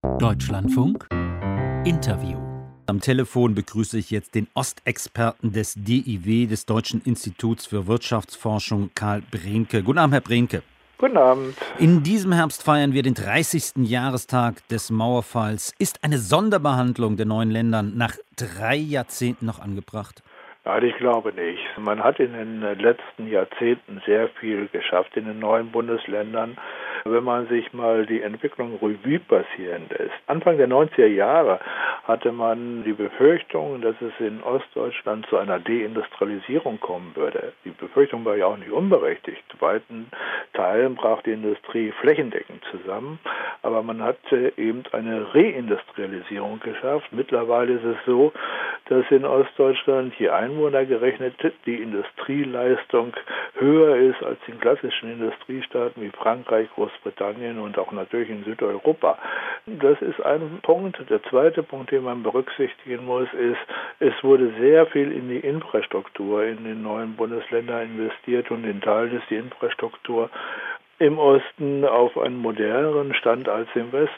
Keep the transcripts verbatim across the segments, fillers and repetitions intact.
Deutschlandfunk Interview. Am Telefon begrüße ich jetzt den Ostexperten des D I W, des Deutschen Instituts für Wirtschaftsforschung, Karl Brehnke. Guten Abend, Herr Brehnke. Guten Abend. In diesem Herbst feiern wir den dreißigsten Jahrestag des Mauerfalls. Ist eine Sonderbehandlung der neuen Länder nach drei Jahrzehnten noch angebracht? Nein, ich glaube nicht. Man hat in den letzten Jahrzehnten sehr viel geschafft in den neuen Bundesländern. Wenn man sich mal die Entwicklung Revue passieren lässt. Anfang der neunziger Jahre hatte man die Befürchtung, dass es in Ostdeutschland zu einer Deindustrialisierung kommen würde. Die Befürchtung war ja auch nicht unberechtigt. In weiten Teilen brach die Industrie flächendeckend zusammen, aber man hat eben eine Reindustrialisierung geschafft. Mittlerweile ist es so, dass in Ostdeutschland je Einwohner gerechnet die Industrieleistung höher ist als in klassischen Industriestaaten wie Frankreich, Großbritannien und auch natürlich in Südeuropa. Das ist ein Punkt. Der zweite Punkt, den man berücksichtigen muss, ist, es wurde sehr viel in die Infrastruktur in den neuen Bundesländern investiert und in Teilen ist die Infrastruktur im Osten auf einem moderneren Stand als im Westen.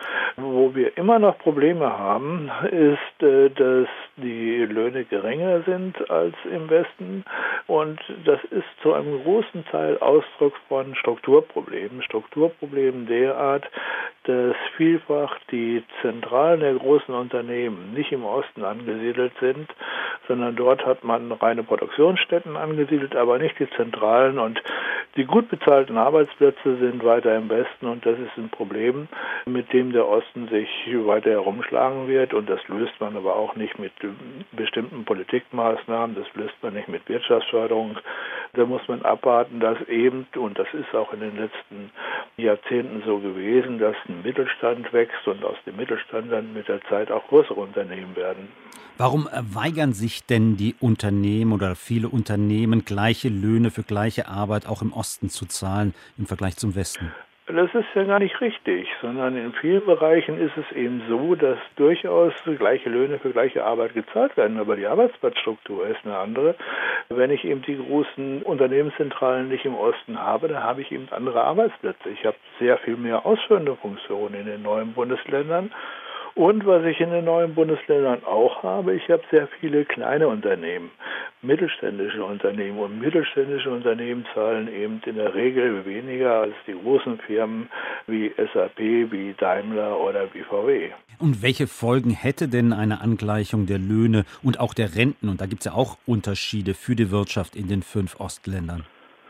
Wo wir immer noch Probleme haben, ist, dass die Löhne geringer sind als im Westen und das ist zu einem großen Teil Ausdruck von Strukturproblemen. Strukturproblemen derart, dass vielfach die Zentralen der großen Unternehmen nicht im Osten angesiedelt sind, sondern dort hat man reine Produktionsstätten angesiedelt, aber nicht die Zentralen und die gut bezahlten Arbeitsplätze sind weiter im Westen und das ist ein Problem, mit dem der Osten sich weiter herumschlagen wird und das löst man aber auch nicht mit bestimmten Politikmaßnahmen, das löst man nicht mit Wirtschaftsförderung. Da muss man abwarten, dass eben, und das ist auch in den letzten Jahrzehnten so gewesen, dass ein Mittelstand wächst und aus dem Mittelstand dann mit der Zeit auch größere Unternehmen werden. Warum weigern sich denn die Unternehmen oder viele Unternehmen, gleiche Löhne für gleiche Arbeit auch im Osten zu zahlen im Vergleich zum Westen? Das ist ja gar nicht richtig, sondern in vielen Bereichen ist es eben so, dass durchaus gleiche Löhne für gleiche Arbeit gezahlt werden, aber die Arbeitsplatzstruktur ist eine andere. Wenn ich eben die großen Unternehmenszentralen nicht im Osten habe, dann habe ich eben andere Arbeitsplätze. Ich habe sehr viel mehr ausführende Funktionen in den neuen Bundesländern. Und was ich in den neuen Bundesländern auch habe, ich habe sehr viele kleine Unternehmen, mittelständische Unternehmen. Und mittelständische Unternehmen zahlen eben in der Regel weniger als die großen Firmen wie S A P, wie Daimler oder wie V W. Und welche Folgen hätte denn eine Angleichung der Löhne und auch der Renten? Und da gibt es ja auch Unterschiede für die Wirtschaft in den fünf Ostländern.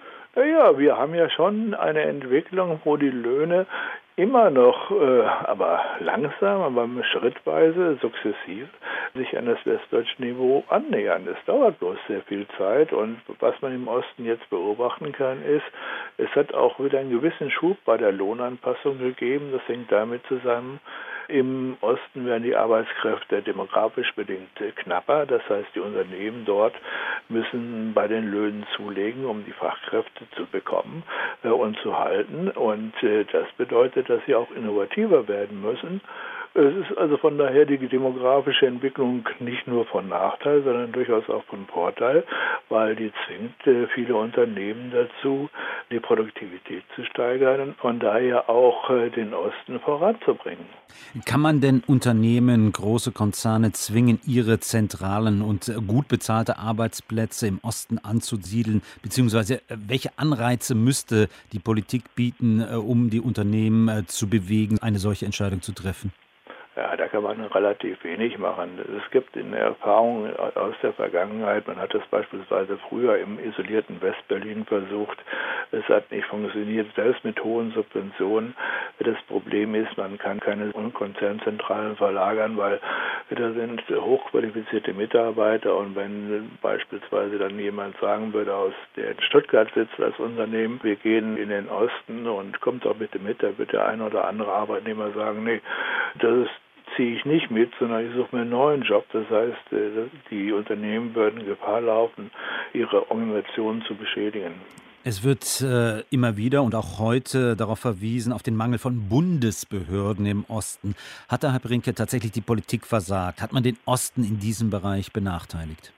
Ja, wir haben ja schon eine Entwicklung, wo die Löhne immer noch, äh, aber langsam, aber schrittweise, sukzessiv, sich an das westdeutsche Niveau annähern. Es dauert bloß sehr viel Zeit und was man im Osten jetzt beobachten kann, ist, es hat auch wieder einen gewissen Schub bei der Lohnanpassung gegeben. Das hängt damit zusammen, im Osten werden die Arbeitskräfte demografisch bedingt knapper. Das heißt, die Unternehmen dort müssen bei den Löhnen zulegen, um die Fachkräfte zu bekommen äh, und zu halten. Und äh, das bedeutet, dass sie auch innovativer werden müssen. Es ist also von daher die demografische Entwicklung nicht nur von Nachteil, sondern durchaus auch von Vorteil, weil die zwingt äh, viele Unternehmen dazu, die Produktivität zu steigern und von daher auch äh, den Osten voranzubringen. Kann man denn Unternehmen, große Konzerne zwingen, ihre zentralen und gut bezahlte Arbeitsplätze im Osten anzusiedeln? Beziehungsweise welche Anreize müsste die Politik bieten, um die Unternehmen zu bewegen, eine solche Entscheidung zu treffen? Ja, da kann man relativ wenig machen. Es gibt in der Erfahrung aus der Vergangenheit, man hat das beispielsweise früher im isolierten Westberlin versucht, es hat nicht funktioniert, selbst mit hohen Subventionen. Das Problem ist, man kann keine Konzernzentralen verlagern, weil da sind hochqualifizierte Mitarbeiter und wenn beispielsweise dann jemand sagen würde, aus der in Stuttgart sitzt als Unternehmen, wir gehen in den Osten und kommt doch bitte mit, da wird der ein oder andere Arbeitnehmer sagen, nee, das ist ziehe ich nicht mit, sondern ich suche mir einen neuen Job. Das heißt, die Unternehmen würden Gefahr laufen, ihre Organisationen zu beschädigen. Es wird äh, immer wieder und auch heute darauf verwiesen, auf den Mangel von Bundesbehörden im Osten. Hat da, Herr Brehnke, tatsächlich die Politik versagt? Hat man den Osten in diesem Bereich benachteiligt?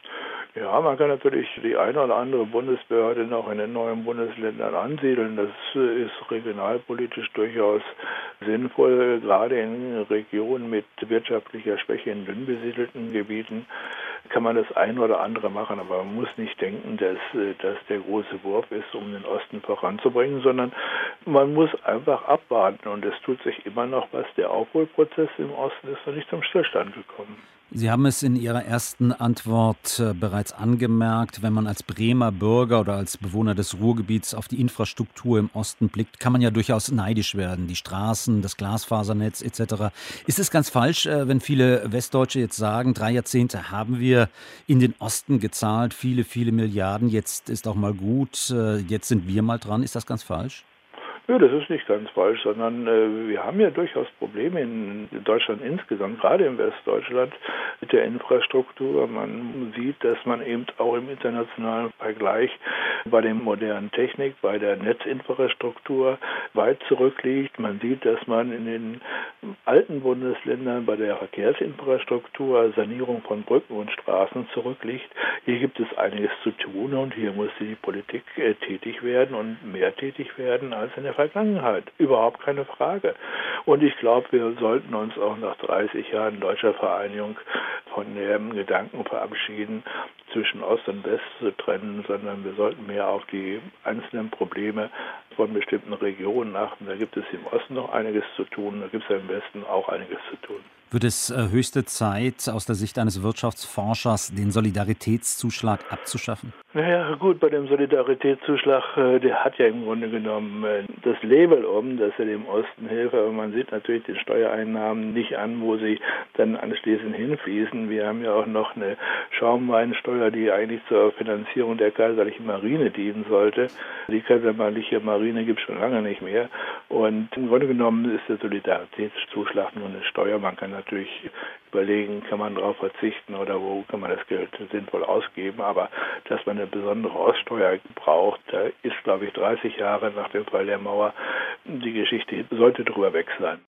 Ja, man kann natürlich die eine oder andere Bundesbehörde noch in den neuen Bundesländern ansiedeln. Das ist regionalpolitisch durchaus sinnvoll, gerade in Regionen mit wirtschaftlicher Schwäche in dünn besiedelten Gebieten kann man das eine oder andere machen, aber man muss nicht denken, dass das der große Wurf ist, um den Osten voranzubringen, sondern man muss einfach abwarten und es tut sich immer noch was. Der Aufholprozess im Osten ist noch nicht zum Stillstand gekommen. Sie haben es in Ihrer ersten Antwort äh, bereits angemerkt, wenn man als Bremer Bürger oder als Bewohner des Ruhrgebiets auf die Infrastruktur im Osten blickt, kann man ja durchaus neidisch werden. Die Straßen, das Glasfasernetz et cetera. Ist es ganz falsch, äh, wenn viele Westdeutsche jetzt sagen, drei Jahrzehnte haben wir in den Osten gezahlt, viele, viele Milliarden, jetzt ist auch mal gut, äh, jetzt sind wir mal dran. Ist das ganz falsch? Ja, das ist nicht ganz falsch, sondern äh, wir haben ja durchaus Probleme in Deutschland insgesamt, gerade in Westdeutschland, mit der Infrastruktur. Man sieht, dass man eben auch im internationalen Vergleich bei der modernen Technik, bei der Netzinfrastruktur weit zurückliegt. Man sieht, dass man in den alten Bundesländern bei der Verkehrsinfrastruktur, Sanierung von Brücken und Straßen zurückliegt. Hier gibt es einiges zu tun und hier muss die Politik äh, tätig werden und mehr tätig werden als in der Vergangenheit. Überhaupt keine Frage. Und ich glaube, wir sollten uns auch nach dreißig Jahren deutscher Vereinigung von dem Gedanken verabschieden, zwischen Ost und West zu trennen, sondern wir sollten mehr auf die einzelnen Probleme von bestimmten Regionen achten. Da gibt es im Osten noch einiges zu tun, da gibt es ja im Westen auch einiges zu tun. Wird es äh, höchste Zeit, aus der Sicht eines Wirtschaftsforschers, den Solidaritätszuschlag abzuschaffen? Naja, gut, bei dem Solidaritätszuschlag, äh, der hat ja im Grunde genommen äh, das Label um, dass er dem Osten hilft, aber man sieht natürlich die Steuereinnahmen nicht an, wo sie dann anschließend hinfließen. Wir haben ja auch noch eine Schaumweinsteuer, die eigentlich zur Finanzierung der kaiserlichen Marine dienen sollte. Die kaiserliche Marine gibt es schon lange nicht mehr. Und im Grunde genommen ist der Solidaritätszuschlag nur eine Steuer. Man kann natürlich überlegen, kann man darauf verzichten oder wo kann man das Geld sinnvoll ausgeben. Aber dass man eine besondere Oststeuer braucht, da ist, glaube ich, dreißig Jahre nach dem Fall der Mauer die Geschichte sollte drüber weg sein.